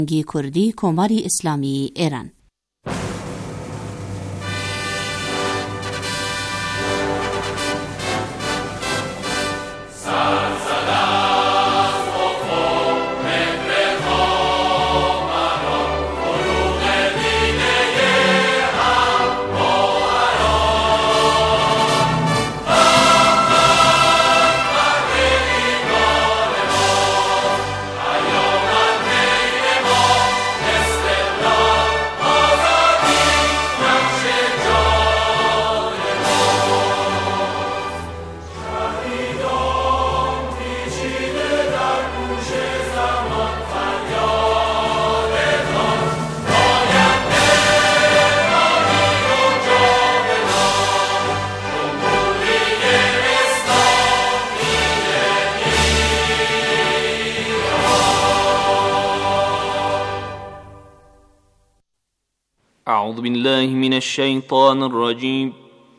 کردی کماری اسلامی ایران. أعوذ بالله من الشيطان الرجيم.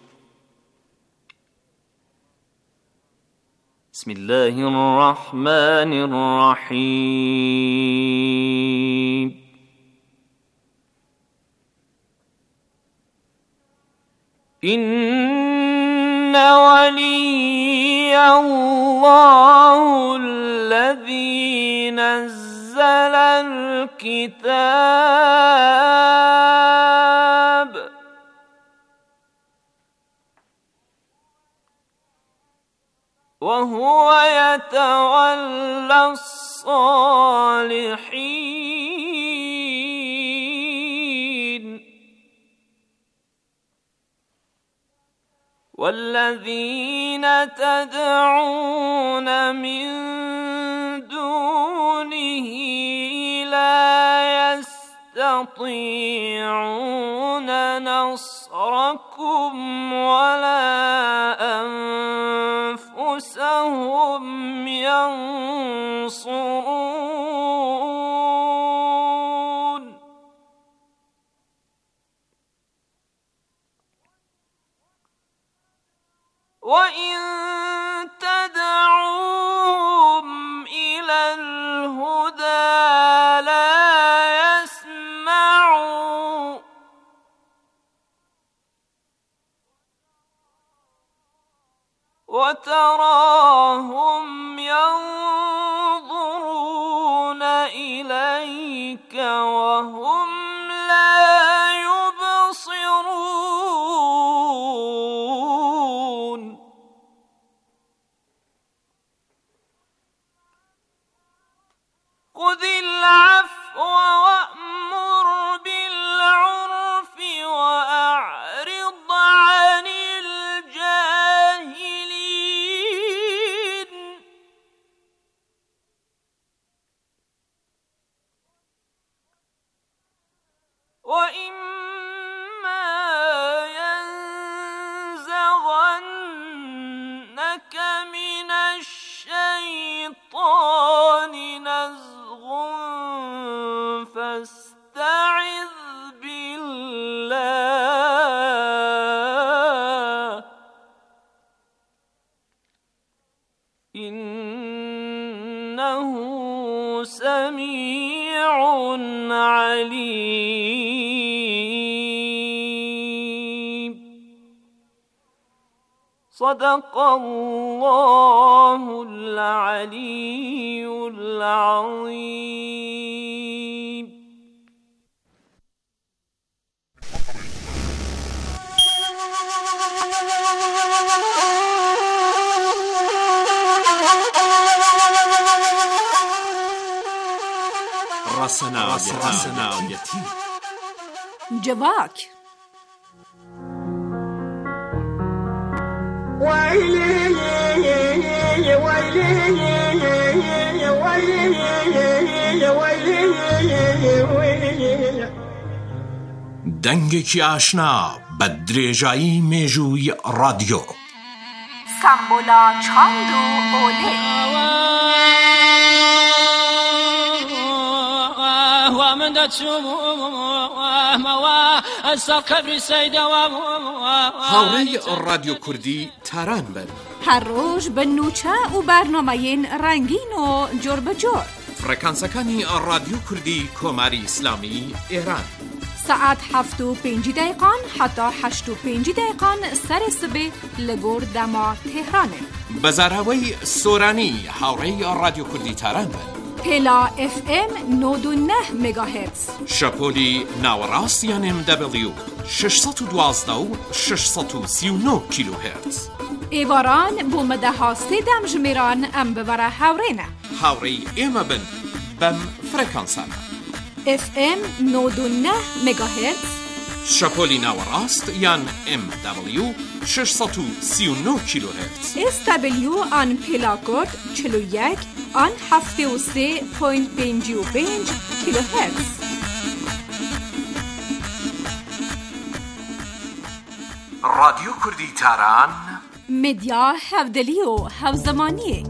بسم الله الرحمن الرحيم. إن ولي الله الذي نزل الكتاب وهو يتولى الصالحين والذين تدعون من دونه لا يستطيعون نصركم ولا أنفسهم ينصرون. وإن تدعوهم إلى الهدى لا يسمعوا وتراهم ينظرون إليك وهم لا يبصرون. خذ العفو وأمر بالعرف وأعرض عن الجاهلين. وإما ينزغنك من الشيطان نزغ فاستعذ بالله إنه سميع عليم. صدق الله العلي العظيم. رسنايتي جواك دەنگێکی ئاشنا بە درێژایی مێژووی رادیۆ. سامبولا چاند و ئۆلێ من هاوڕێی رادیۆ کوردی تاران بن. هەر ڕۆژ بە نوچە و بەرنامەیەن ڕەنگین و جۆر بەجۆر. فرکانسەکانی رادیو کوردی کۆماری ئیسلامی ئێران. ساعت 7:05 حتی 8:05 سر سبه لگور دما تهرانه. بەزاراوەی سۆرانی هاوڕێی رادیو کوردی تاران بن. پلا FM 99 مگاهرتز. شەپۆلی ناوەڕاستیان MW 612 و 639 کیلوهرتز. ایواران بو مدەها سێدەم ژمێران ئەم ببەرە هاوڕێنە. هاوڕێی ئێمە بن بەم فرەکانسانە. FM 99 مگاهرتز. شەپۆلی ناوەڕاست یان MW 639 کیلوهرتز. SW آن پلاکۆد 41 آن 73.55 کیلوهرتز. رادیو کوردی تاران مدیا هەودەلی و هەوزەمانیە.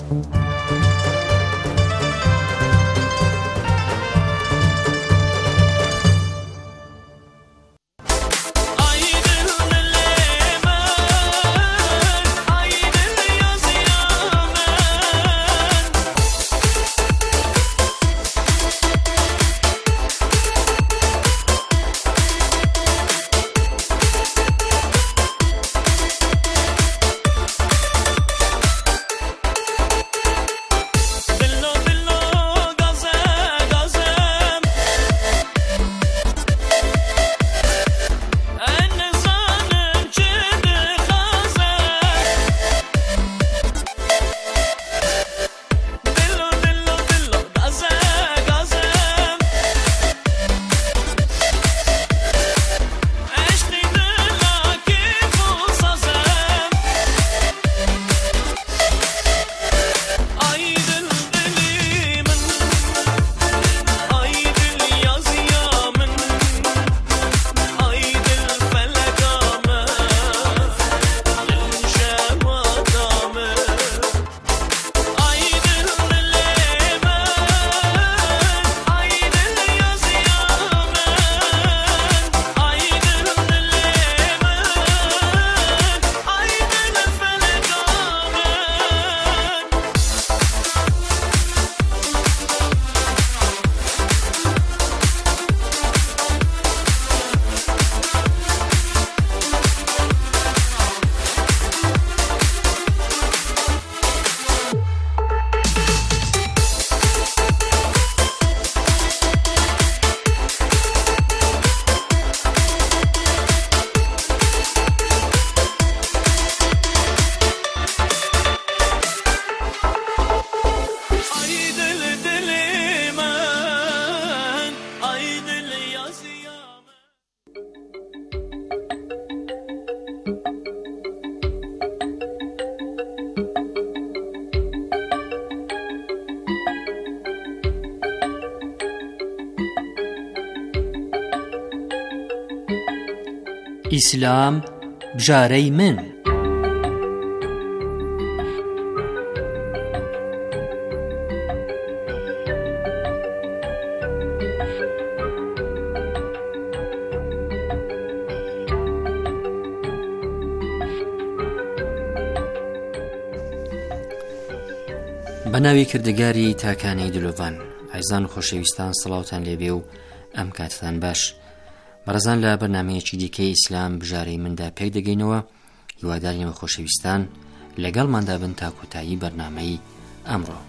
ئیسلام بژارەی من. بەناوی کردگاری تاکانەی دلۆڤان، عیزان و خۆشەویستان، سڵاوتان لێبێ و ئەم کاتتان باش. بەڕێزان، لە بەرنامەیەکی دیکەی ئیسلام بژارەی مندا پێک دەگەینەوە. هیواداریم خۆشەویستان لەگەڵماندا بن تا کۆتایی بەرنامەی ئەمڕۆ.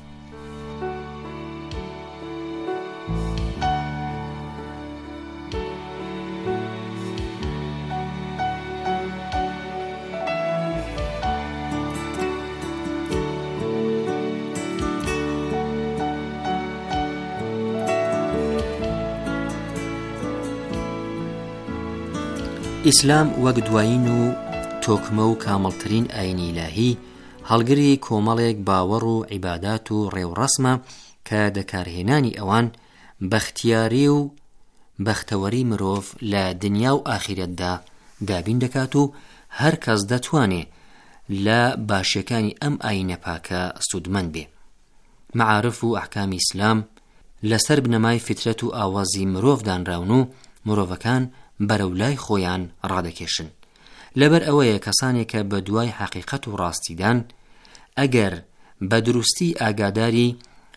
ئیسلام وەک دوایین و تۆکمە و کامڵترین ئاینی ئیلاهی هەڵگری کۆمەڵێک باوەڕ و عیبادات و ڕێوڕەسمە کە دەکارهێنانی ئەوان بەختیاری و بەختەوەری مرۆڤ لە دنیا و ئاخیرەتدا دابین دەکات و هەر کەس دەتوانێت لە باشیەکانی ئەم ئاینە پاکە سوودمەند بێ. معارف و ئەحکامی ئیسلام لەسەر بنەمای فترەت و ئاوازی مرۆڤ دانراون و مرۆڤەکان بەرەولای خۆیان ڕادەکێشن. لەبەر ئەوەیە کەسانێک کە بە دوای حەقیقەت و ڕاستیدان ئەگەر بە دروستی ئاگاداری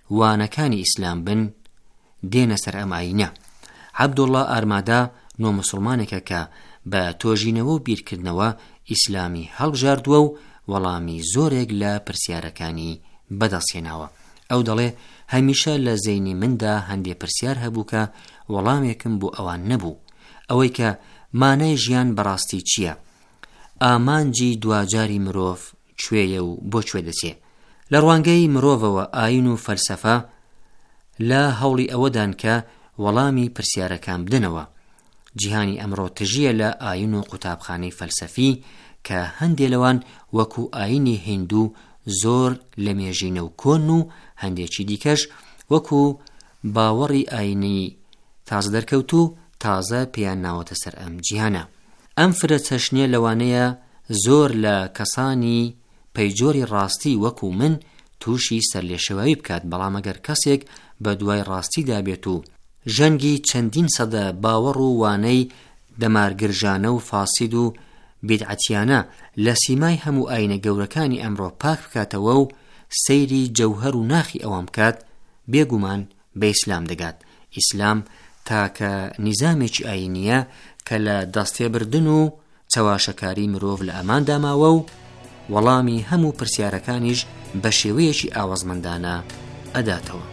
وانەکانی ئیسلام بن دێنە سەر ئەم ئاینە. عەبدوڵڵا ئارمادا نۆ موسڵمانێکە کە بە تۆژینەوە و بیرکردنەوە ئیسلامی هەڵبژاردووە و وەڵامی زۆرێک لە پرسیارەکانی بەدەستهێناوە. ئەو دەڵێ هەمیشە لە زەینی مندا هەندێک پرسیار هەبوو کە وەڵامێکم بۆ ئەوان نەبوو، ئەوەی کە مانای ژیان بەڕاستی چییە؟ ئامانجی دوجاری مرۆڤ کوێیە و بۆ کوێ دەچێ؟ لە ڕوانگەی مرۆڤەوە ئاین و فەلسەفە لە هەوڵی ئەوەدان کە وەڵامی پرسیارەکان بدنەوە. جیهانی ئەمڕۆ تژیە لە ئاین و قوتابخانەی فەلسەفی کە هەندێک لەوان وەکو ئاینی هیندوو زۆر لە مێژینە و کۆن و هەندێکی دیکەش وەکو باوەڕی ئاینی تازە دەرکەوت و تازە پێیان ناوەتە سەر ئەم جیهانە. ئەم فرە چەشنیە لەوانەیە زۆر لە کەسانی پەیجۆری ڕاستی وەکو من تووشی سەرلێشەوایی بکات، بەڵام ئەگەر کەسێک بە دوای ڕاستیدا بێت و ژەنگی چەندین سەدە باوەڕ و وانەی دەمارگرژانە و فاسید و بیدعەتیانە لە سیمای هەموو ئاینە گەورەکانی ئەمڕۆ پاک بکاتەوە و سەیری جەوهەر و ناخی ئەوام بکات، بێگومان بە ئیسلام دەگات. ئیسلام تاکە نیزامێکی ئاینیە کە لە دەستێبردن و چەواشەکاری مرۆڤ لە ئەماندا ماوە و وەڵامی هەموو پرسیارەکانیش بە شێوەیەکی ئاوەزمەندانە ئەداتەوە.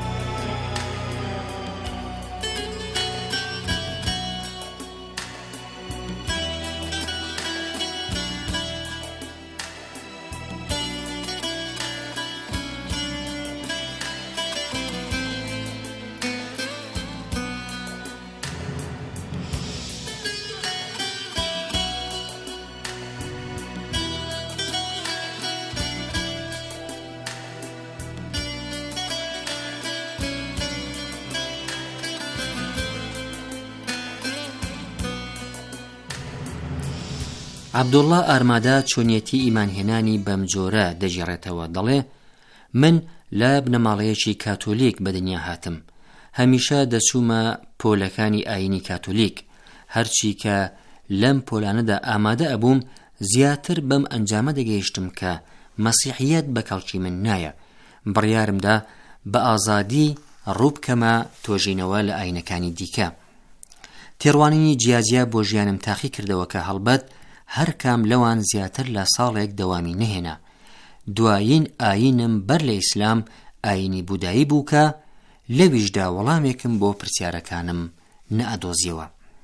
عەبدوڵڵا ئارمادا چۆنیەتی ئیمانهێنانی بەم جۆرە دەژێڕێتەوە. دەڵێ من لە بنەماڵەیەکی کاتۆلیک بەدنیا هاتم. هەمیشە دەچوومە پۆلەکانی ئاینی کاتۆلیک. هەرچی کە لەم پۆلانەدا ئامادە ئەبووم زیاتر بەم ئەنجامە دەگەیشتم کە مەسیحیەت بە کەڵکی من نایە. بڕیارمدا بە ئازادی ڕووبکەمە تۆژینەوە لە ئاینەکانی دیکە. تێڕوانینی جیاجیا بۆ ژیانم تاقی کردەوە کە هەڵبەت هەر کام لەوان زیاتر لە ساڵێک دەوامی نەهێنا. دوایین ئاینم بەر لە ئیسلام ئاینی بودایی بوو کە لەویشدا وەڵامێکم بۆ پرسیارەکانم نەئەدۆزیەوە.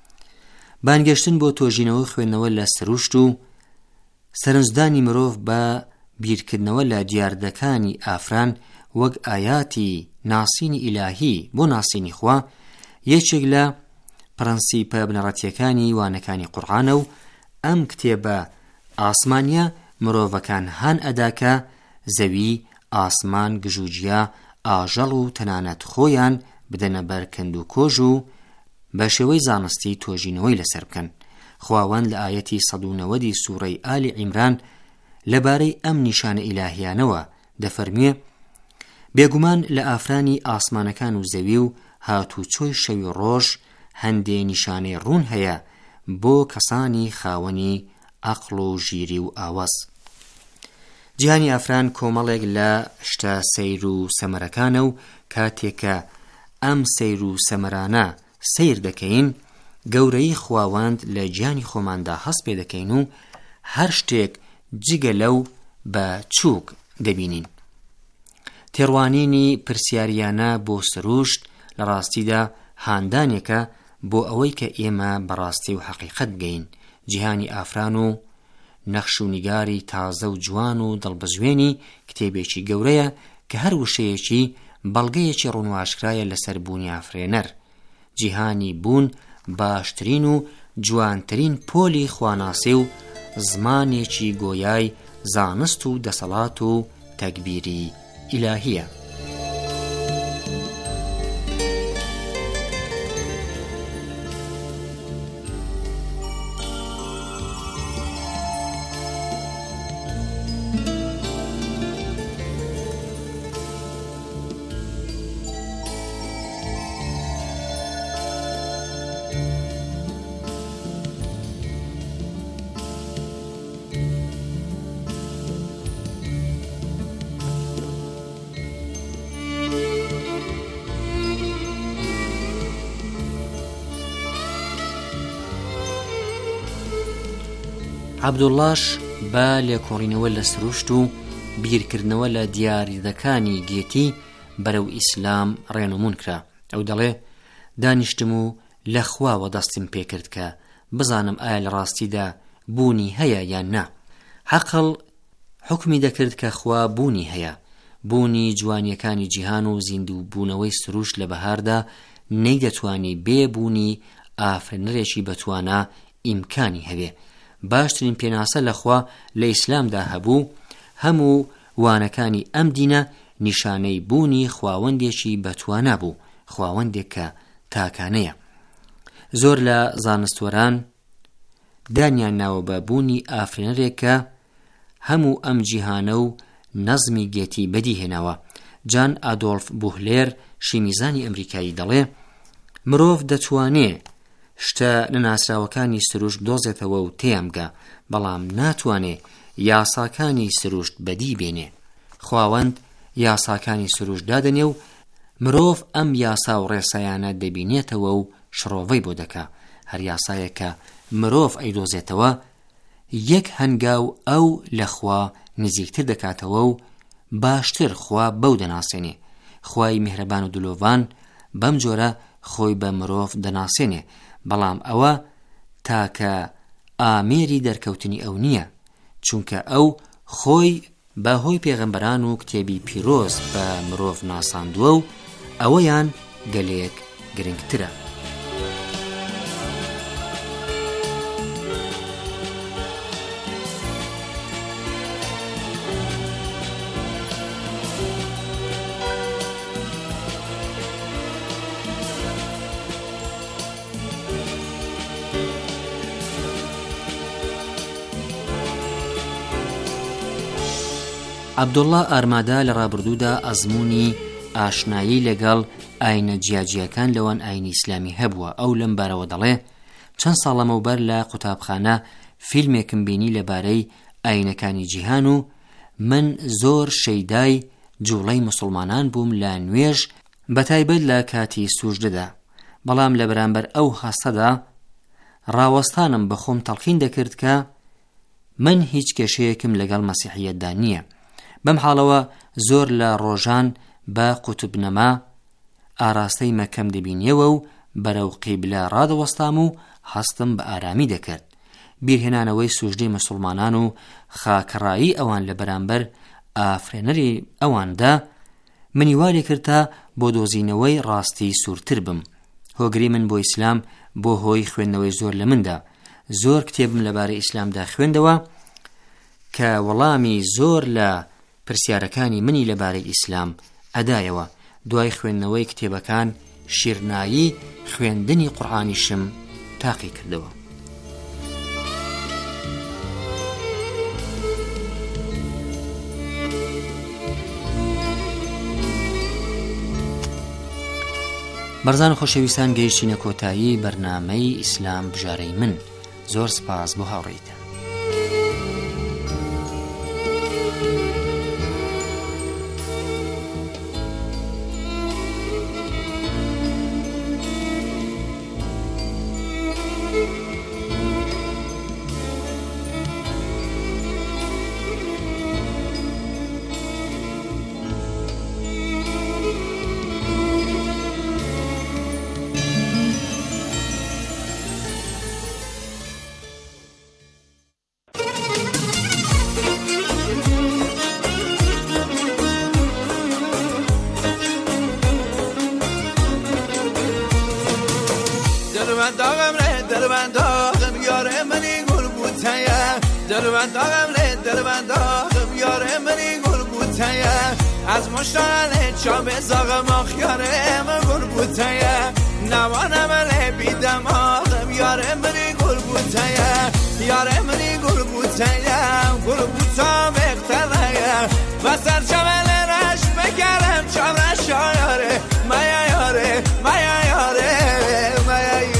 بانگەشتن بۆ تۆژینەوە خوێندنەوە لە سروشت و سەرنجدانی مرۆڤ بە بیرکردنەوە لە دیاردەکانی ئافران وەک ئاياتی ناسینی ئیلاهی بۆ ناسینی خوا یەکێک لە پرەنسیپە بنەڕەتیەکانی وانەکانی قورئانە و ئەم کتێبە ئاسمانیە مرۆڤەکان هان ئەداکە زەوی، ئاسمان، گژوجیا، ئاژەڵ و تەنانەت خۆیان بدەنە بەر کند و کۆژ و بە شێوەی زانستی تۆژینەوەی لەسەر بکەن. خواوەند لە ئاەتی 190 سوورەی ئالی عیمران لەبارەی ئەم نیشانە ئیلاهیانەوە دەفەرمێ بێگومان لە ئافرانی ئاسمانەکان و زەوی و هاتوچۆی شەوی ڕۆژ هەندێ نیشانەی ڕوون هەیە بۆ کەسانی خاوەنی عەقڵ و ژیری و ئاواز. جیهانی ئافران کۆمەڵێک لە شتە سەیر و سەمەرەکانە و کاتێکە ئەم سەیر و سەمەرانە سەیر دەکەین گەورەی خواوەند لە گیانی خۆماندا هەست پێ دەکەین و هەر شتێک جگە لەو بە چووک دەبینین. تێڕوانینی پرسیاریانە بۆ سروشت لە ڕاستیدا هاندانێکە بۆ ئەوەی کە ئێمە بەڕاستی و حەقیقەت بگەین. جیهانی ئافران و نەخش و نیگاری تازە و جوان و دڵبەزوێنی کتێبێکی گەورەیە کە هەر وشەیەکی بەڵگەیەکی ڕوونواشکرایە لەسەر بوونی ئافرێنەر. جیهانی بوون باشترین و جوانترین پۆلی خواناسێ و زمانێکی گۆیای زانست و دەسەڵات و تەکبیری ئیلاهیە. عەبدوڵڵاش با لێکۆڕینەوە لە سروشت و بیرکردنەوە لە دیاریدەکانی گێتی بەرەو ئیسلام ڕێنمون کرا. ئەو دەڵێ دانیشتم و لە خواوە دەستم پێکرد کە بزانم ئایا لە ڕاستیدا بوونی هەیە یان نا. عەقڵ حکمی دەکرد کە خوا بوونی هەیە. بوونی جوانیەکانی جیهان و زیندوو بوونەوەی سروش لە بەهاردا نەیدەتوانی بێبوونی ئافرێنەرێکی بەتوانە ئیمکانی هەبێ. باشترین پێناسە لەخوا لە ئیسلامدا هەبوو. هەموو وانەکانی ئەم دینە نیشانەی بوونی خواوەندێکی بەتوانە بوو، خواوەندێک کە تاکانەیە. زۆر لە زانستوەران دانیان ناوە بە بوونی ئافرێنەرێک کە هەموو ئەم جیهانە و نەزمی گێتی بەدیهێناوە. جان ئادۆڵف بوهلێر شیمیزانی ئەمریکایی دەڵێ مرۆڤ دەتوانێ شتە نەناسراوەکانی سروشت بدۆزێتەوە و تێیانگا، بەڵام ناتوانێ یاساکانی سروشت بەدی بێنێ. خواوەند یاساکانی سروشت دادەنێ و مرۆڤ ئەم یاسا و ڕێسایانە دەبینێتەوە و شڕۆڤەی بۆ دەکا. هەر یاسایە کە مرۆڤ ئەیدۆزێتەوە یەک هەنگاو ئەو لە خوا نزیکتر دەکاتەوە و باشتر خوا بەو دەناسێنێ. خوای میهرەبان و دلۆڤان بەم جۆرە خۆی بە مرۆڤ دەناسێنێ، بەڵام ئەوە تاکە ئامێری دەرکەوتنی ئەو نییە، چونکە ئەو خۆی بەهۆی پێغەمبەران و کتێبی پیرۆز بە مرۆڤ ناساندووە و ئەوەیان گەلێک گرنگترە. عەبدوڵڵا ئارمادا لە ڕابردوودا ئەزموونی ئاشنایی لەگەڵ ئاینە جیاجیەکان لەوان ئاینی ئیسلامی هەبووە. ئەو لەم بارەوە دەڵێ چەند ساڵ لەمەوبەر لە قوتابخانە فیلمێکم بینی لەبارەی ئاینەکانی جیهان و من زۆر شەیدای جوڵەی مسلمانان بووم لە نوێژ بەتایبەت لە کاتی سوژدەدا، بەڵام لە بەرامبەر ئەو هەستەدا ڕاوەستانم بەخۆم تەڵقین دەکرد کە من هیچ کێشەیەکم لەگەڵ مەسیحیەتدا نییە. بەم حاڵەوە زۆر لە ڕۆژان بە قوتوبنەما ئاراستەی مەکەم دەبینیەوە و بەرەو قیبلە ڕادەوەستام و هەستم بە ئارامی دەکرد. بیرهێنانەوەی سوژدەی مسلمانان و خاکەڕایی ئەوان لە بەرامبەر ئافرێنەری ئەواندا منی وا لێ کرد تا بۆ دۆزینەوەی ڕاستی سوورتر بم. هۆگری من بۆ ئیسلام بۆ هۆی خوێندنەوەی زۆر لە مندا. زۆر کتێبم لەبارەی ئیسلامدا خوێندەوە کە وەڵامی زۆر لە پرسیارەکانی منی لەبارەی ئیسلام ئەدایەوە. دوای خوێندنەوەی کتێبەکان شیرنایی خوێندنی قورئانیشم تاقی کردەوە. بەرزان و خۆشەویستان گەیشتینە کۆتایی بەرنامەی ئیسلام بژارەی من. زۆر سپاس بۆ هاوڕێیتان. دلبنداغم یار منی گل بوتیه دلبنداغم دلبنداغم یار منی گل بوتیه از مشتاق چاب زاغم آخیارم گل بوتیه نوانم بی دماغم یار منی گل بوتیه یار منی گل بوتیه گل بوتا مقتنیه و سرچمل رش بگرم چامرش یاره میا یاره میا یاره میا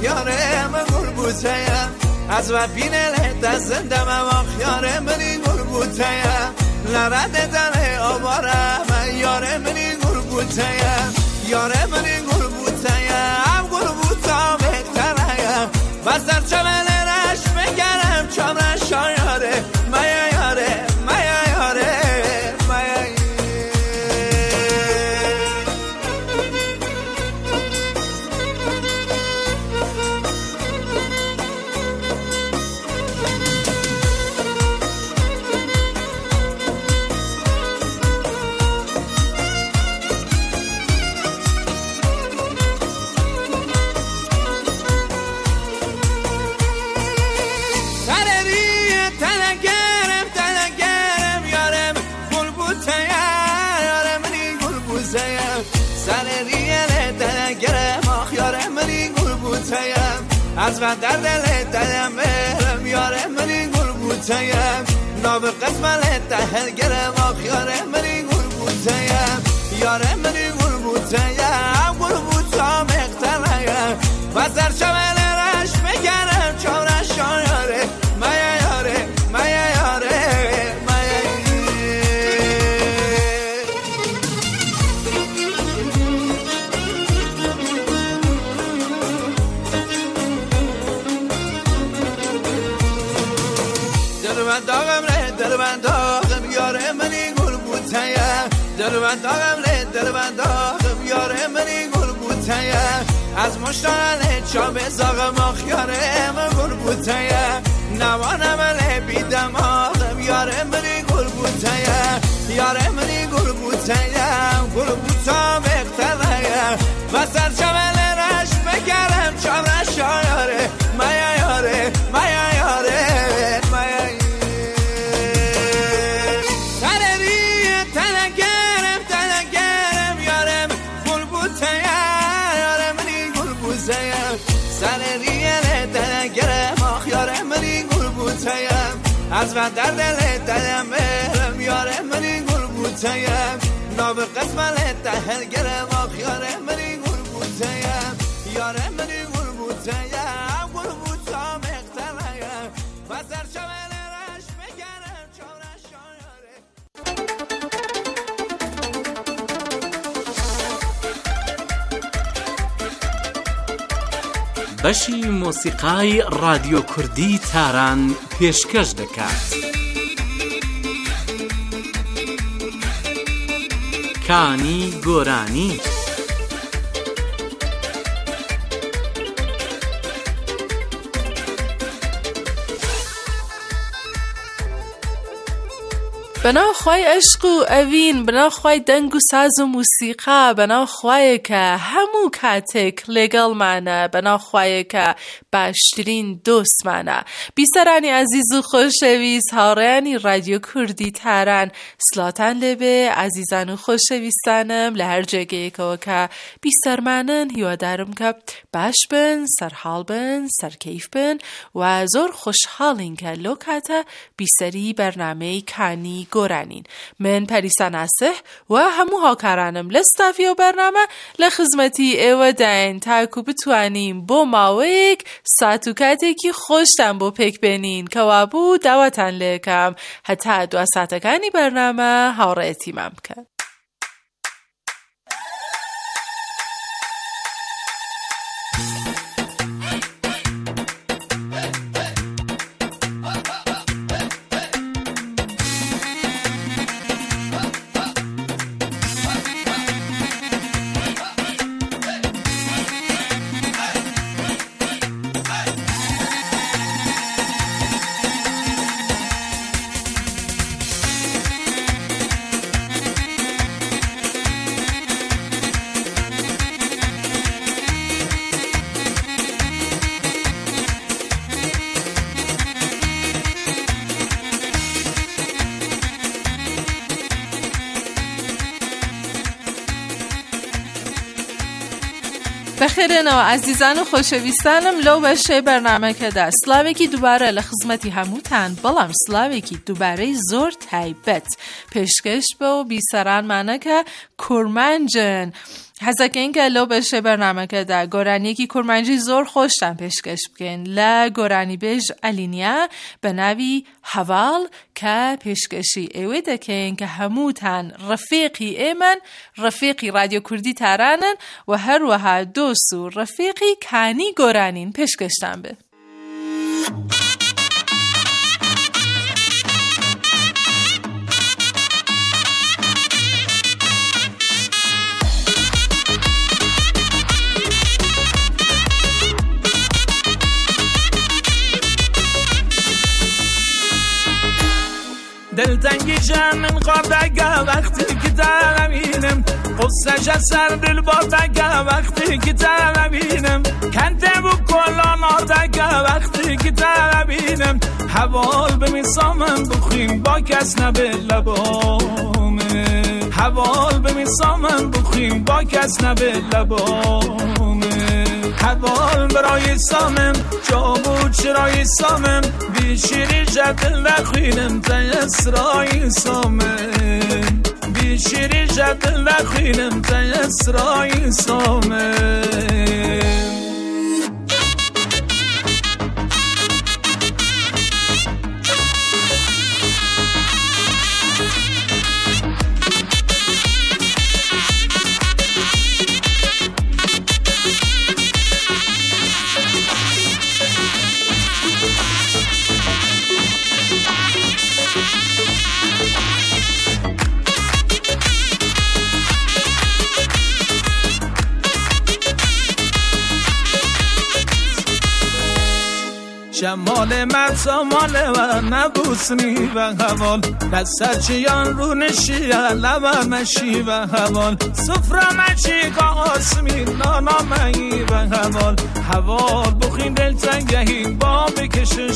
خیاره من گربوتایم از و بینه دستم و خیاره منی گربوتایم لرد داره آواره من یاره منی گربوتایم یاره منی گربوتایم گربوتا بهتره بس در چمن رش بگرم چمن شایاره میا یاره میا یاره میا از و در دل دلم مهرم یاره منی گربوتایم ناب قسمت تهل گرم آخیاره منی گربوتایم یاره منی گربوتایم گربوتا مخترایم و در چمن رش بگرم چارش یاره میا یاره میا یاره داغم یاره منی گربوتایم داغم یاره منی گربوتایم از مشتاق چاب زاغم آخیاره من گربوتایم نوانم بی دماغم یاره منی گربوتایم یاره منی گربوتایم گربوتا بخترایم و سر چمن رش بگرم چارش یاره میا یاره میا یاره میا از و در دل دلم مهرم یاره منی گربوتایم ناب قسمت تهل گرم آخیاره منی گربوتایم یاره منی گربوتایم گربوتا مخترایم و در چمن رش بگرم چارش یاره بەشی مۆسیقای رادیۆ کوردی تاران پێشکەش دەکات. کانی گۆرانی. بناو خوای عشق و ئەوین بناو خوای دەنگ و ساز و موسیقا بناو خوایەکە هەموو کاتێک لێگەڵمانە بناو خوایەکە باشترین دۆستمانە. بیسەرانی عەزیز و خۆشەویست هاوڕێیانی رادیۆ کوردی تاران سڵاتان لێبێ عەزیزان و خۆشەویستانم لە هەر جێگەیەکەوە کە بیسەرمانن هیوادارم کە باش بن سەرحاڵ بن سەرکەیف بن و زۆر خۆشحاڵین کە لۆ کاتە بیسەری بەرنامەی کانی گۆرانین. من پەریسا ناسح و هەموو هاوکارانم لە ستافی و بەرنامە لە خزمەتی ئێوەداین تاکو بتوانین بۆ ماوەیەک سات و کاتێکی خۆشتان بۆ پێک بێنین کەوا بوو داواتان لێکەم هەتا 2 ساتەکانی بەرنامە هاوڕێیەتیمان بکەن. بەخێرێنەوە عەزیزان و خۆشەویستانم لەو بەشەی بەرنامەکەدا سلااوێکی دووبارە لە خزمەتی هەمووتان بەڵام سلااوێکی دووبارەی زۆر تایبەت پێشکەش بە و بیسەرانمانە کە کورمانجن حزکین که لو بشه برنامه که در گرانی که کرمانجی زور خوشتن پیشکش بکن لا گرانی بیج علینیا به نوی حوال که پیشکشی ایوه دکن که هموتن رفیقی ایمن رفیقی رادیو کردی ترانن و هر وها دوستو رفیقی کانی گرانین پیشکشتن به دلتنگی جمع قابدگه وقتی که تنبینم قصهش از سر دل بادگه وقتی که تنبینم کنده و کلان آدگه وقتی که تنبینم حوال به میسامم بخیم با کس نبه لبامه حوال به میسامم بخیم با کس نبه لبامه حوال برای سامم جا بود چرای سامم بیشیری جدل نخوینم تا اسرای سامم بیشیری جدل نخوینم تا اسرای سامم شمال مرساماله و نبوسنی و حوال دست چیان رو نشیه لبه مشی و حوال سفره مچی که آسمی نانا مهی و حوال حوال بخین دل تنگهی با بکش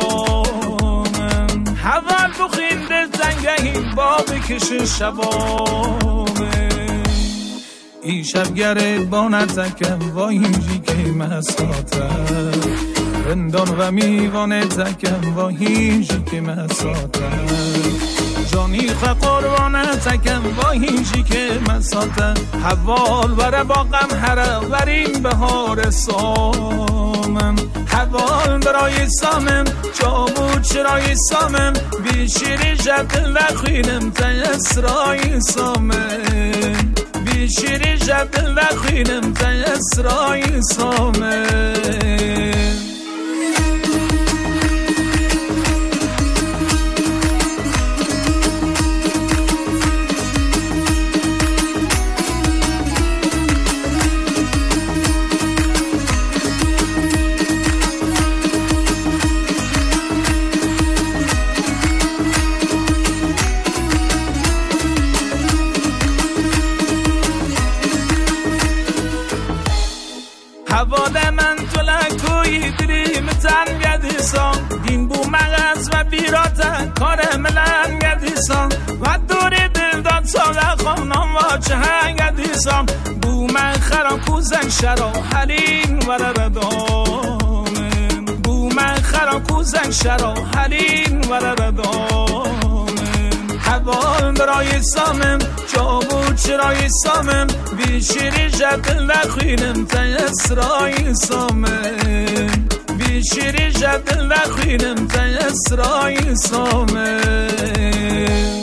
شبامم حوال بخین دل تنگهی با بکش شبامم این شبگره با نتکم با اینجی که مساتم رندان و میوانه تکم با هیچی که مساتم جانی قربانه تکم با هیچی که مساتم حوال بره با غم هره ورین بهار سامم حوال برای سامم جا بود چرای سامم بیشیری جدل نخوینم تا اسرای سامم بیشیری جدل نخوینم تا اسرای سامم حواله من تو لکوی دلیم تن گدیسان دین بو مغز و بیراتن کار ملن گدیسان و دوری دل داد ساله خانم و چه هنگ گدیسان بو من خران کوزن شرا حلین و ردامن بو من خران کوزن شرا حلین و ردامن حوال برای سامم جا بود چرای سامم بیشیری جدل نخوینم تا اسرای سامم بیشیری جدل نخوینم تا اسرای سامم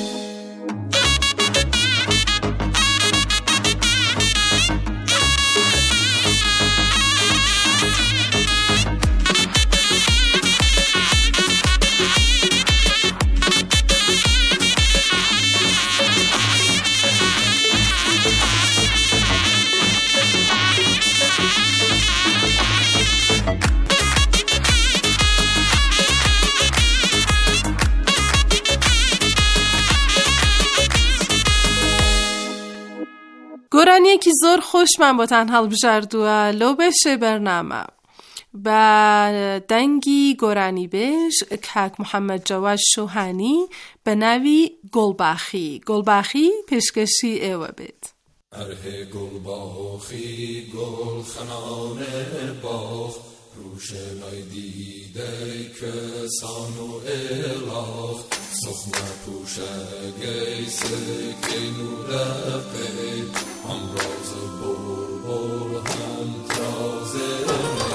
گرانی که زور خوش من با تنها بجردوه لو بشه برنامه با دنگی گرانی بیش کاک محمد جواد شوهانی به نوی گلباخی پیشکشی ایوه بید اره گلباخی گل خنانه باخ روشنای دیده کسان و الاخ سخنه پوشه گیسه که نوره قید امراض بود بلبل هم تازه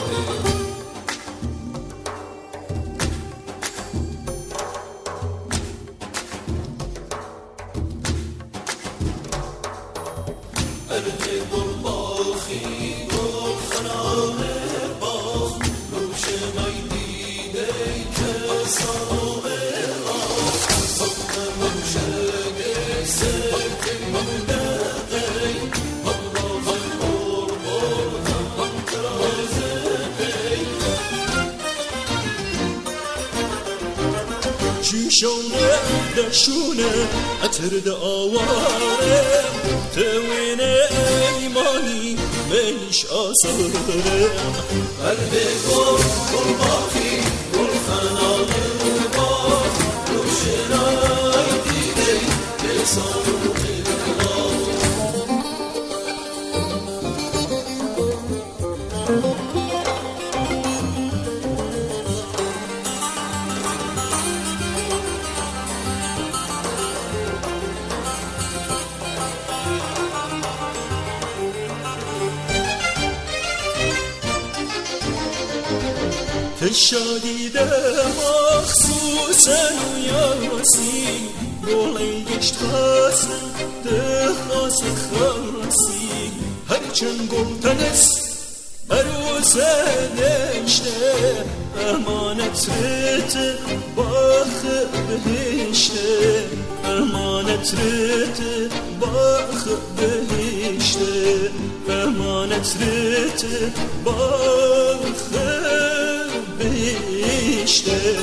شونه دشونه عطر آواره توینه ایمانی منش آسارم قلب گل باقی گل خنال باغ روشنای دیده لسان شادی مخصوصا یاسی گلی گشت خاصن ده خاص خاصی هرچند گلتنس عروس نشته امانت رت باخ بهشته امانت رت باخ بهشته امانت رت باخ بهشته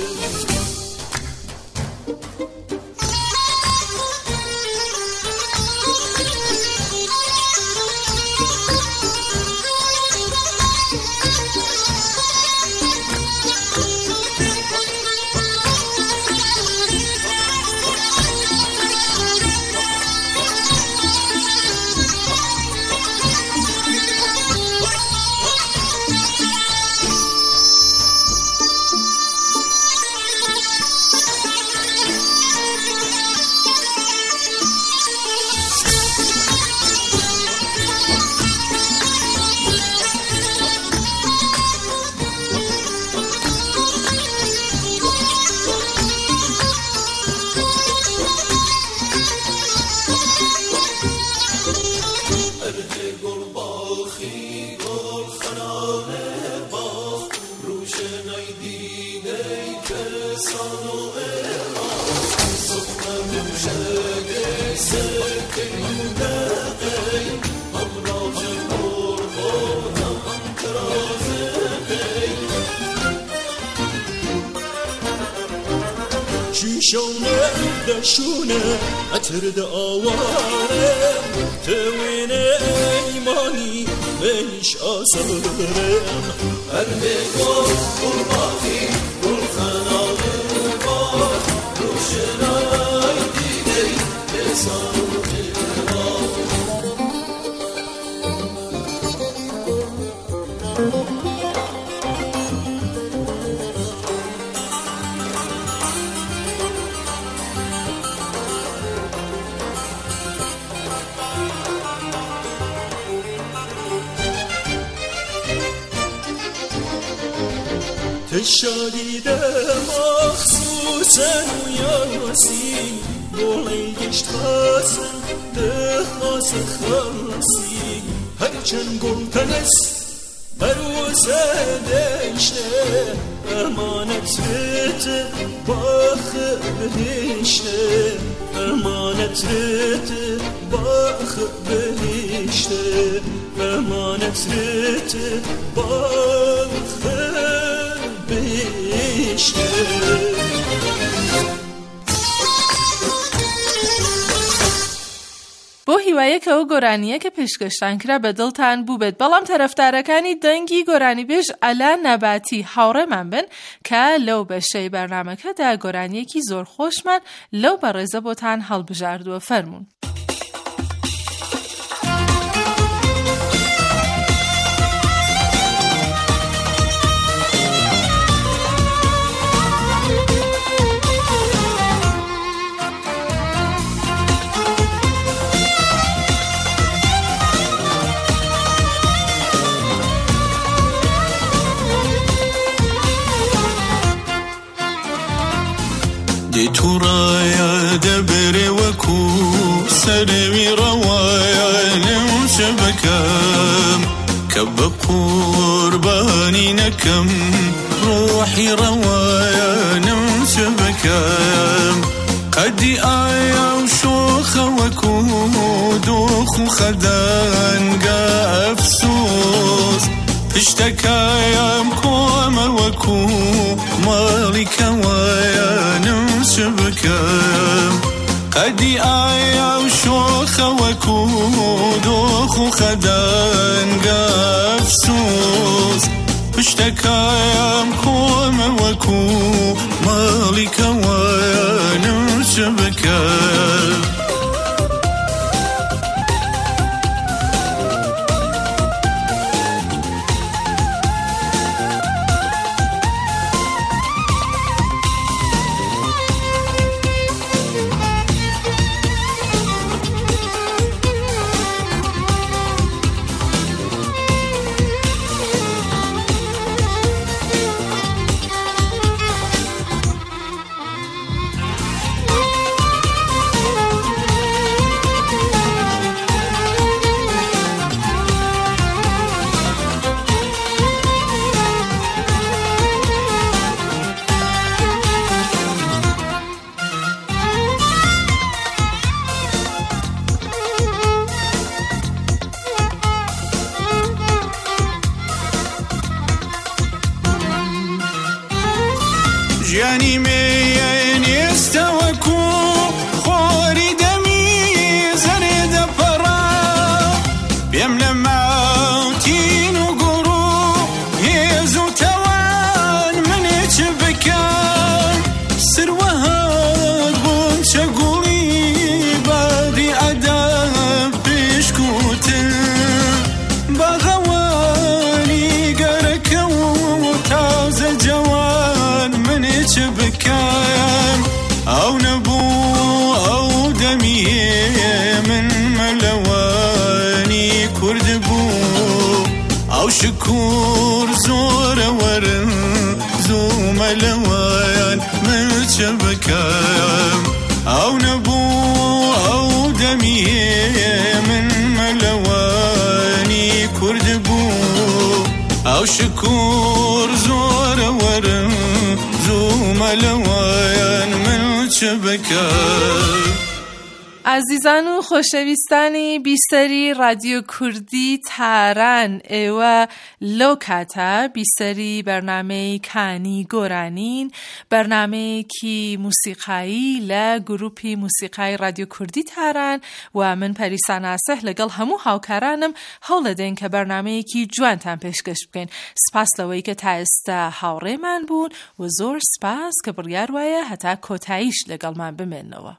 شونه دشونه عطر آواره توینه ایمانی منش آسارم قلب گل باقی گل خنال باغ روشنای دیده لسان شادی مخصوصا یاسی گلی گشت خاصن ده خاص خاصی هرچند گلتنس عروس دشته امانت رت باخ بهشته امانت رت باخ بهشته امانت رت باخ بهشته بۆ هیوایەکەوە گۆرانیە کە پێشکەشتان کرا بە دڵتان بوو بێت بەڵام تەرەفدارەکانی دەنگی گۆرانی بێژ ئەلا نەباتی هاوڕێمان بن کە لەو بەشەی بەرنامەکەدا گۆرانیەکی زۆر خۆشمان لەو بەڕێزە بۆتان هەڵبژاردووە فەرموون. تورايا دبر وكو سرمي روايا نمشبكام كب قرباني نكم روحي روايا نمشبكام قدي آيا وشوخ وكو دوخ خدان قا أفسوس اشتكايا مكوم وكو مالك ويا نمشبكام قدي آيا وشوخ وكو دوخ خدان قا أفسوس اشتكايا مكوم وكو مالك ويا نمشبكام جاني مين يستوكو خوري دمي زرد برا بيملا موتين وقرو يزو توان من اتشبكان سروها قوم شقولي باغي أداب بشكوتن بغواني قرك وتاز جوان من شبكان أو نبو أو دمي من ملواني كردبو أو شكور زور ورن زو ملوان من شبكان أو نبو أو دمي من ملواني كردبو أو شكور زور ورن ملوان من شبكه. عزیزان و خۆشەویستانی بیسەری رادیۆ کوردی تاران ئێوە لەو کاتە بیسەری بەرنامەی کانی گۆرانین، بەرنامەیەکی موسیقایی لە گروپی موسیقای رادیۆ کوردی تاران و من پەریسان ئاسەح لەگەڵ هەموو هاوکارانم هەوڵ دەدەین کە بەرنامەیەکی جوانتان پێشکەش بکەین. سپاس لەوەی کە تا ئێستا هاوڕێمان بوون و زۆر سپاس کە بڕیار وایە هەتا کۆتاییش لەگەڵمان بمێننەوە.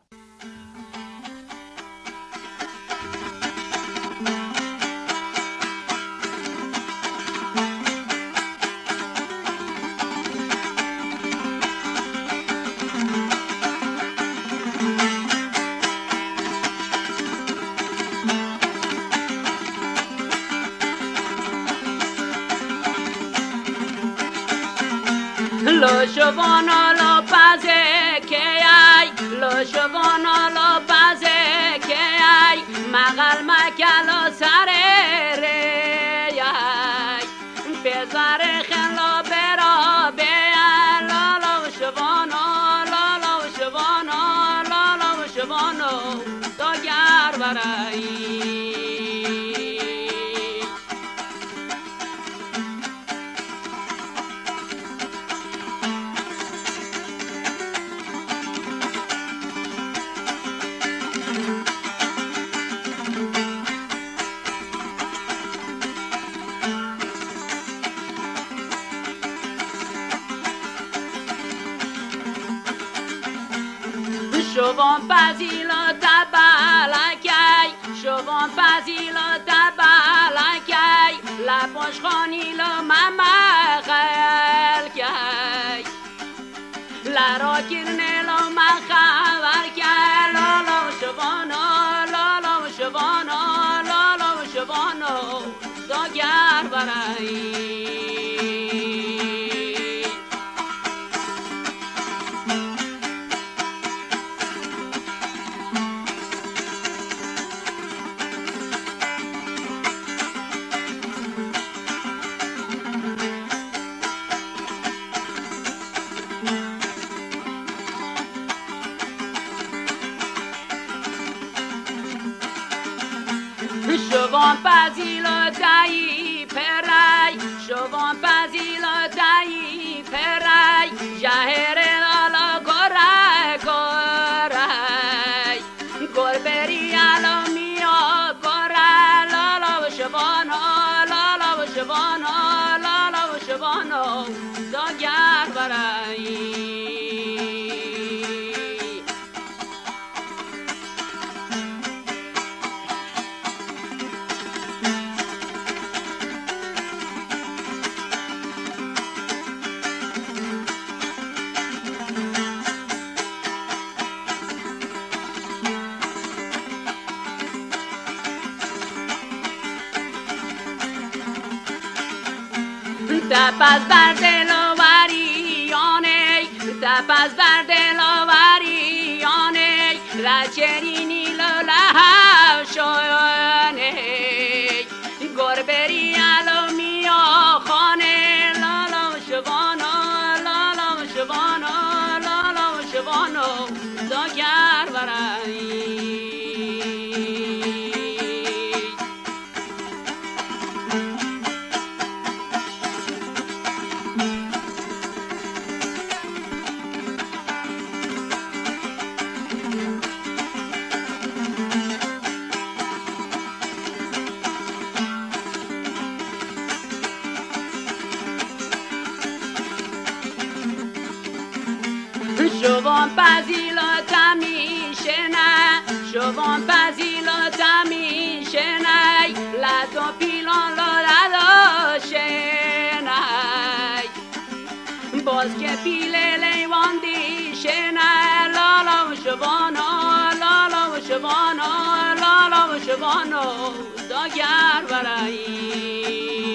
Lo shovano lo paze ke ay, lo shovano lo paze ke ay, magal makalo sare re ay, pezare khlo bero be lo lo shovano lo shovano lo shovano to yar barai. Chauvan basilo tabalakay, chauvan basilo tabalakay, la poche khonilo mama khalkay, la rokirnelo makhavar kay, lo shavano, lo shavano, lo shavano, dogyar barai. شوان پذیلتایی پرای شوان پذیلتایی پرای جهر لالا گرای گرای گربری علمیا گرای لالا و شوانا لالا و شوانا لالا و شوانا داگر برای تپس بر دلوریانه تپس بر دلوریانه رچرینی لوله شونه گربری علمیا خانه لالا و شوانا لالا و شوانا لالا و شوانا داگر برای شوان پذیلتم میشنه شوان پذیلتم میشنه لدو پیلان لدو شنه باز که پیل لیوان دیشنه لالا و شوانا لالا و شوانا لالا و شوانا داگر برایی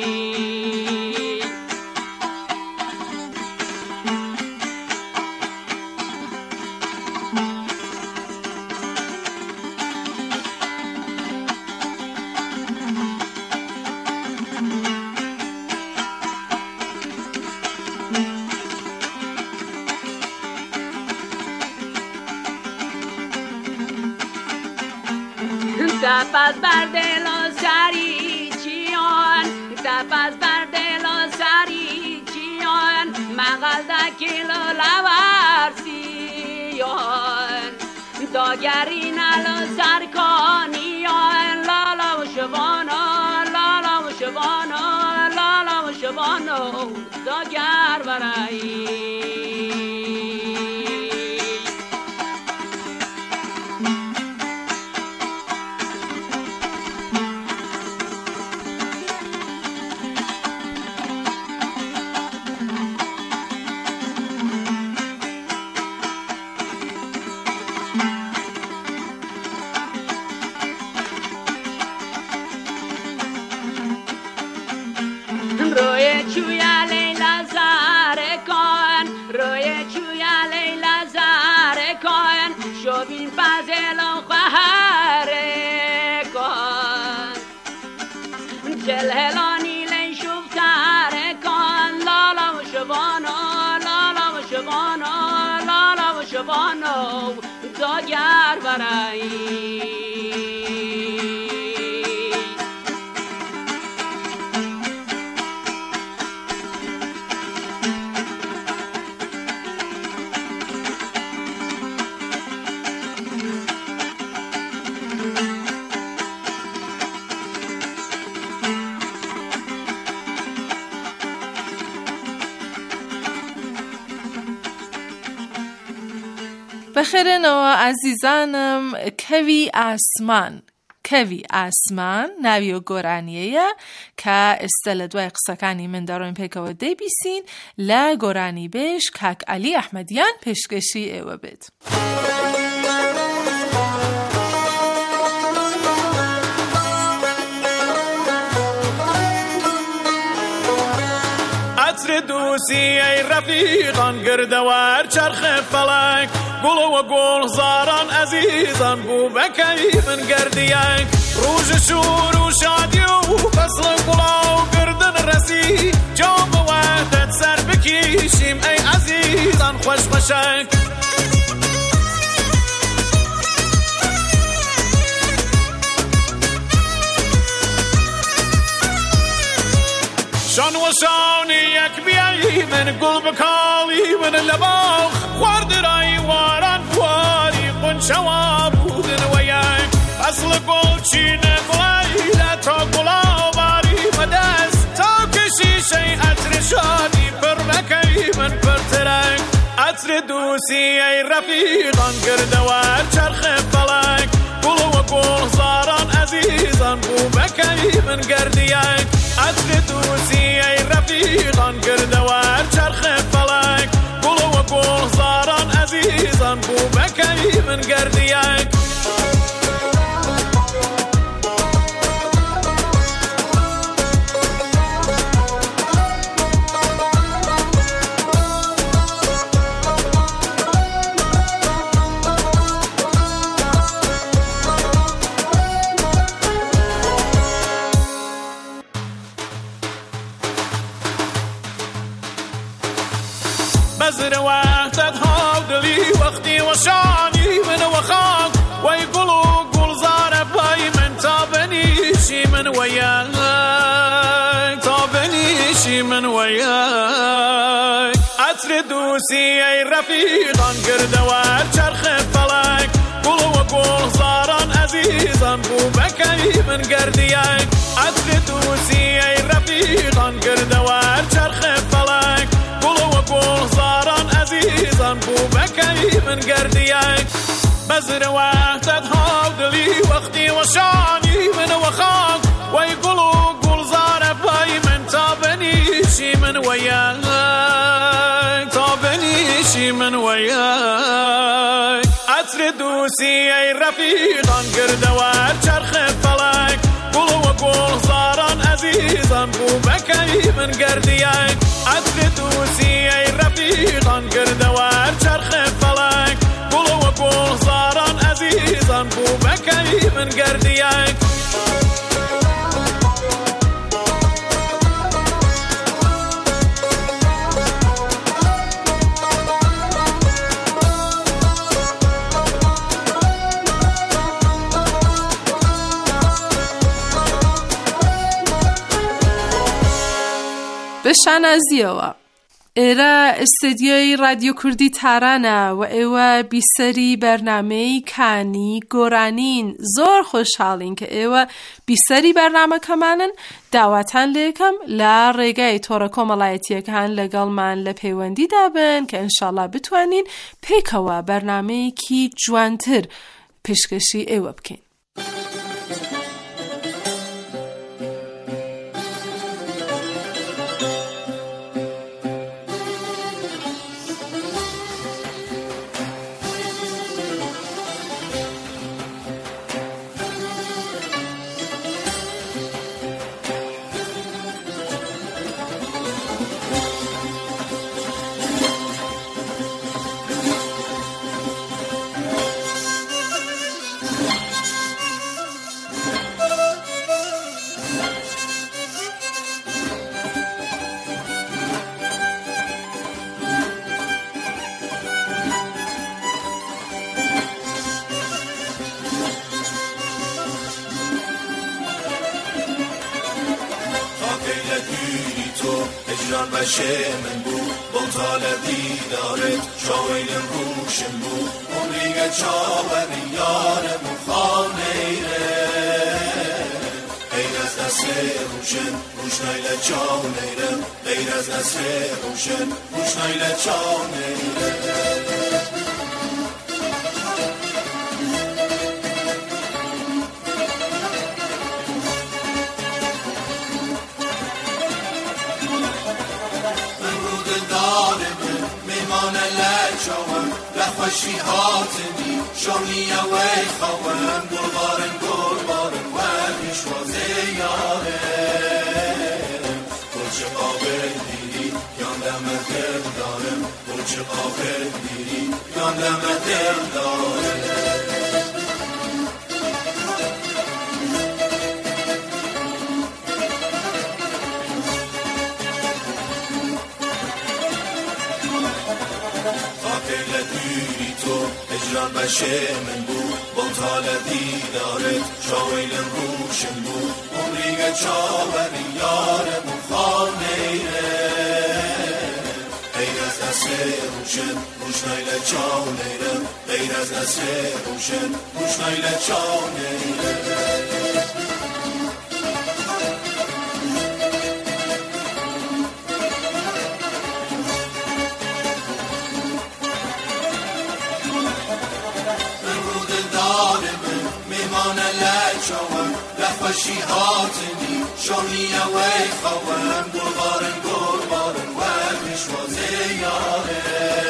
تپس بر دل و سری چیان تپس بر دل و سری چیان مغل دکیل و لورسیان داگری نل سرکانیان لالا و شوانا لالا و شوانا لالا و شوانا داگر برایی روی چویا لیلا زاره کن روی چویا لیلا زاره کن شوبین پازل و خواهره کن جلهلانی لی شوفتاره کن لالا و شوانا لالا و شوانا لالا و شوانا داگر برایی بخێرێنەوە ئازیزانم کەوی ئاسمان ناوی و گۆرانیەیە کە ئێستا لە دوای قسەکانی من دەڕۆین پێکەوە دەیبیسین لە گۆرانی بێژ کاک عەلی ئەحمەدیان پێشکەشی ئێوە بێت. عطر دوسی ای رفیقان گردوار چرخ فلک گل و گل زاران عزیزان بو بکی من گردیک روز شور و شادی و فصل گلا و گردن رسی جام وحدت سر بکیشیم ای عزیزان خوش خوشک من گل بکالی من لباخ خورد رای واران واری قنچوا بودن ویاک اصل گل چینه گلیله تا گلا باری مدست تا کشی شی عطر شادی پر مکی من پر ترک عطر دوسی ای رفیقان گردوار چرخ فلک گل و گل زاران عزیزان بو مکی من گردیک عطر دوسی ای رفیقان گردوار چرخ فلک گل و گل زاران عزیزان بو مکی من گردیک بزر وقتت ها دلی وقتی و شانی من وخاک وی گلو گل زار بای من تا بنیشی من ویاک تا بنیشی من ویاک عطر دوسی ای رفیقان گردوار چرخ فلک گل و گل زاران عزیزان بو بکی من گردیک عطر دوسی ای رفیقان گردوار چرخ فلک گل و گل زاران عزیزان بو بکی من گردیک بزر وقتت ها دلی وقتی و شانی من وخاک وی گلو گل زار بای من تا بنیشی من ویاک تا بنیشی من ویاک عطر دوسی ای رفیقان گردوار چرخ فلک گل و گل زاران عزیزان بو بکی من گردیک عطر دوسی ای رفیقان گردوار چرخ فلک گل و گل زاران عزیزان بو بکی من گردیک بشان ازیەوە ئێرە ئستدیۆی رادیۆ کوردی تارانە و ئێوە بیسەری بەرنامەی کانی گۆرانین زۆر خۆشحاڵین کە ئێوە بیسەری بەرنامەکەمانن داواتان لێکەم لە ڕێگای تۆڕە کۆمەڵایەتیەکان لەگەڵمان لە پەیوەندیدا بن کە ئینشاڵڵا بتوانین پێکەوە بەرنامەیەکی جوانتر پێشکەشی ئێوە بکەین. هجران بشه من بود بطال دیدارت شاویل روشن بود عمریگه چاوری یارم خانه ایره غیر از دست روشن روش نیله چاونه ایرم غیر از دست روشن روش نیله چاونه ایرم لخوشی هاتنی شامی اوی خوام گلبارن و پیشوازه یارم گلچه قابل دیری یاندم دل دارم گلچه قابل دیری یاندم دل دارم هجران بشه من بود بطال دیدارت شاویل روشن بود عمریگه چاوری یارم خانه ایره غیر از دست روشن روش نیله چانیره غیر از دست روشن روش نیله چانیره لفشی هاتنی شونی اوی خوام گربارن و پیشوازه یاره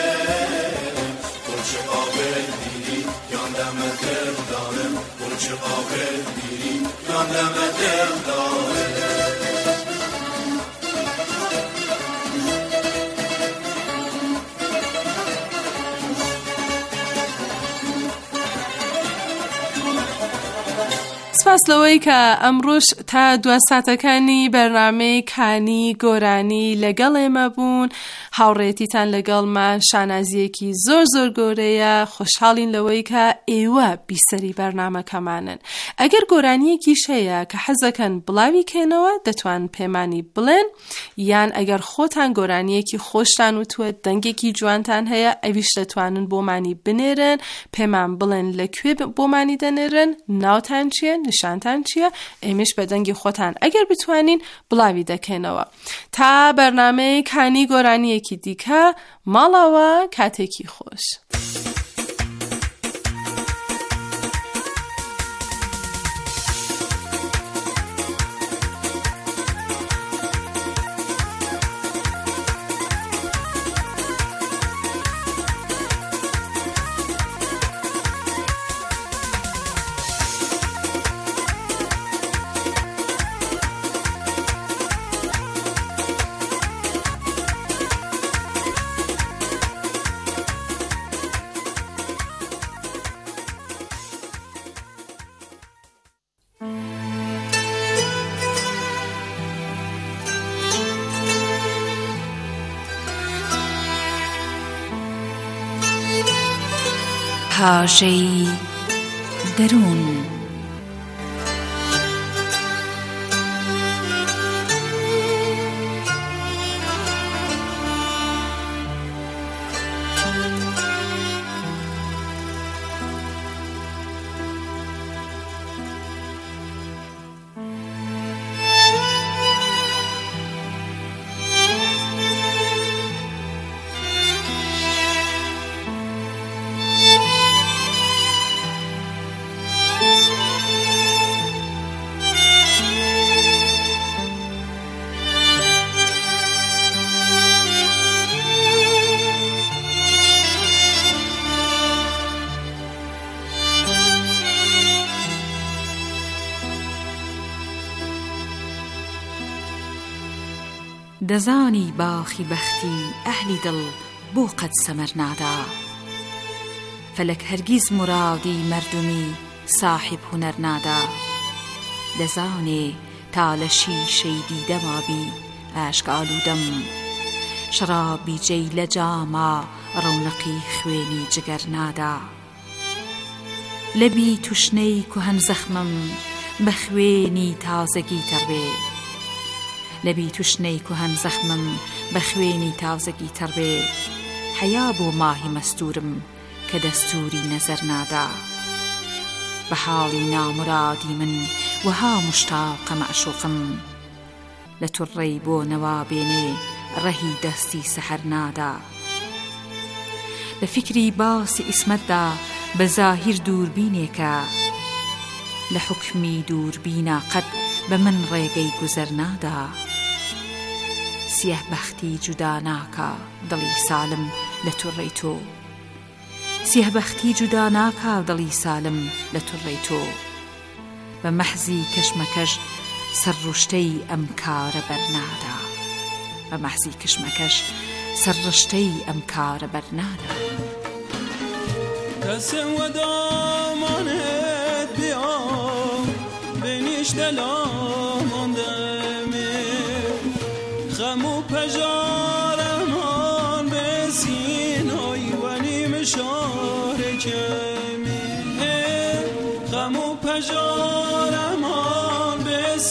گلچه قابل بیری یاندم دل دارم گلچه قابل بیری یاندم دل دارم سپاس لەوەی کە ئەمڕۆژ تا دو ساتەکانی بەرنامەی کانی گۆرانی لەگەڵ ئێمە بوون. هاوڕێتیتان لەگەڵمان شانازیەکی زۆر گۆرەیە. خۆشحاڵین لەوەی کە ئێوە بیسەری بەرنامەکەمانن. ئەگەر گۆرانیەکیش هەیە کە حەزەکەن بڵاوی کەنەوە دەتوان پێمانی بڵێن، یان ئەگەر خۆتان گۆرانیەکی خۆشتان وتووە دەنگێکی جوانتان هەیە ئەویش دەتوانن بۆمانی بنێرن، پێمان بڵێن لەکوێ بۆمانی دەنێرن، ناوتان چییە، نیشانتان چییە، ئێمەش بە دەنگی خۆتان ئەگەر بتوانین بڵاوی دەکەینەوە. تا بەرنامەی کانی گۆرانیەکی دیکە ماڵەوە کاتێکی خۆش. پاژەی دەروون. دەزانی باخی بەختی ئەهلی دڵ بۆ قەت سەمەر نادا فەلەک هەرگیز مرادی مردمی صاحب هونەر نادا دەزانێ تا لە شیشەی دیدەمابی ئاشک ئالوودەم شەرابی جێی لە جاما ڕەونەقی خوێنی جگەر نادا لەبی توشنەی کوهەن زەخمم بە خوێنی تازەگی تەڕبێ لەبی توشنەی کوهەن زەخمم بە خوێنی تازەگی تەڕبێ حەیا بۆ ماهی مەستورم کە دەستوری نەزەر نادا بە حاڵی نامرادی من وەها مشتاقە مەعشوقم لە توڕەی بۆ نەوابێنێ ڕەهی دەستی سەحەر نادا لە فکری باسی ئیسمەتدا بە زاهیر دووربینێکە لە حوکمی دووربینە قەت بە من ڕێگەی گوزەر نادا سیه بەختی جودا ناکا دڵی سالم لە توڕەی تۆ سیه بەختی جودا ناکا دڵی سالم لە توڕەی تۆ بە مەحزی کەشمەکەش سەرڕوشتەی ئەم کارە بەرنادا بە مەحزی کەشمەکەش سەرڕشتەی ئەم کارە بەرنادا کەسێ وەدامانێت بیا بینیش دەلاماندەمێ خەم و پەژارەمان بێسینۆی وەنی مشارێکەمێ خەم و پەژارەمان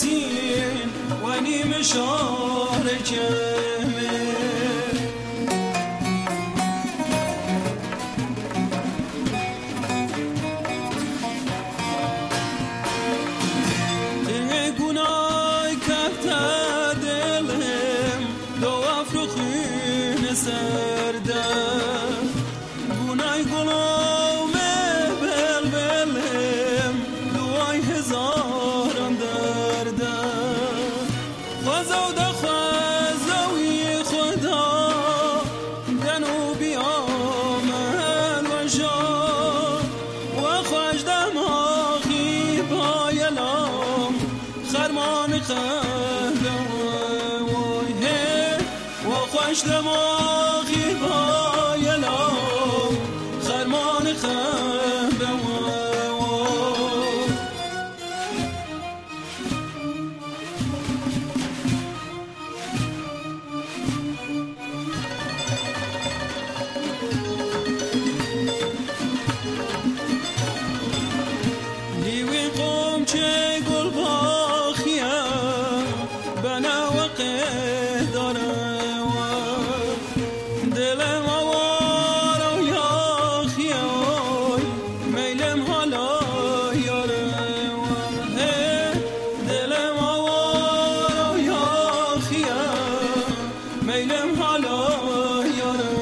بێسین وەنی مشارێکەمێ من سرده گونای گلوم بلبلم دوای هزارم درده خوزو ده خوزوی خدا دنو بیامن و جا و خوش دماغی بایلام خرمان خنده وای هی و خوش دماغی بایلام خرمان خنده لیوی قوم چه گل باخیه بنا و قداره دلم آوار و یاخیه میلم حالا یاره دلم آوار و یاخیه میلم حالا یاره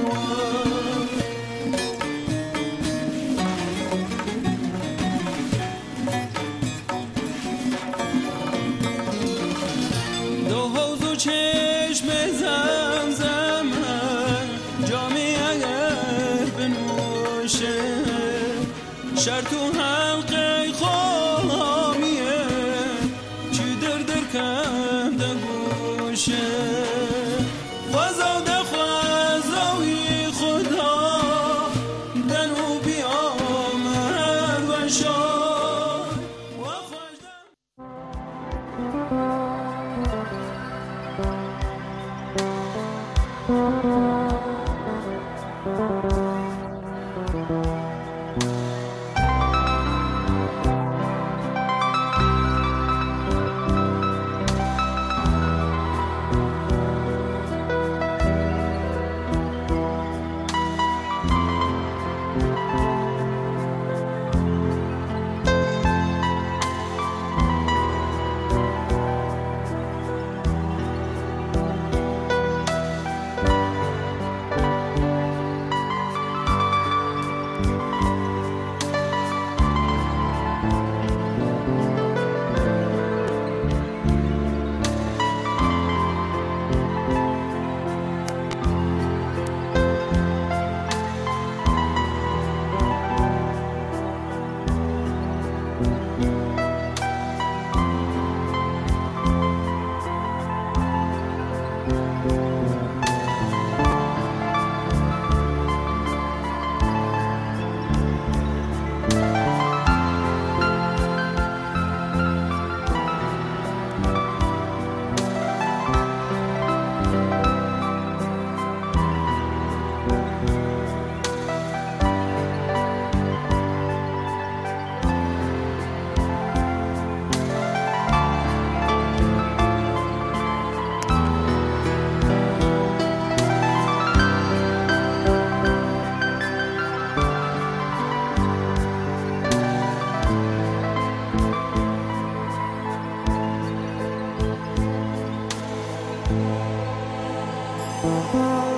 دو حوض و چشم زمزم جامی اگر بنوشه شرط و حلقه خوامیه چی در کم ده گوشه خوزاده خوزاوی خدا دنو بیامد و شاد و خوشدم